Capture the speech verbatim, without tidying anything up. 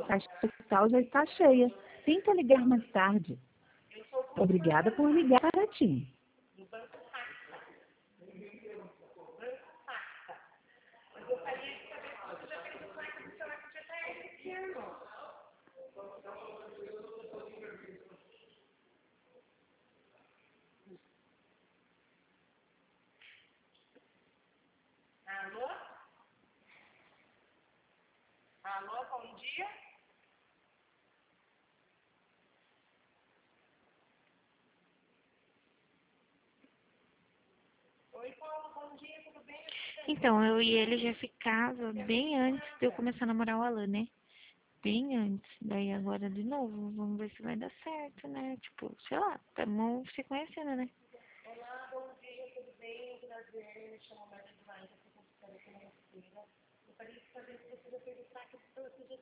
caixa postal já está cheia. Tenta ligar mais tarde. Obrigada por ligar para ti. Alô? Alô, bom dia? Oi, Paulo, bom dia, tudo bem? Então, eu e ele já ficava bem antes de eu começar a namorar o Alan, né? Bem antes. Daí agora de novo, vamos ver se vai dar certo, né? Tipo, sei lá, estamos se conhecendo, né? Olá, bom dia, tudo bem? Prazer, me chamo Maria Duarte, eu sou consultora financeira. Gostaria de saber se você já fez o saque do seu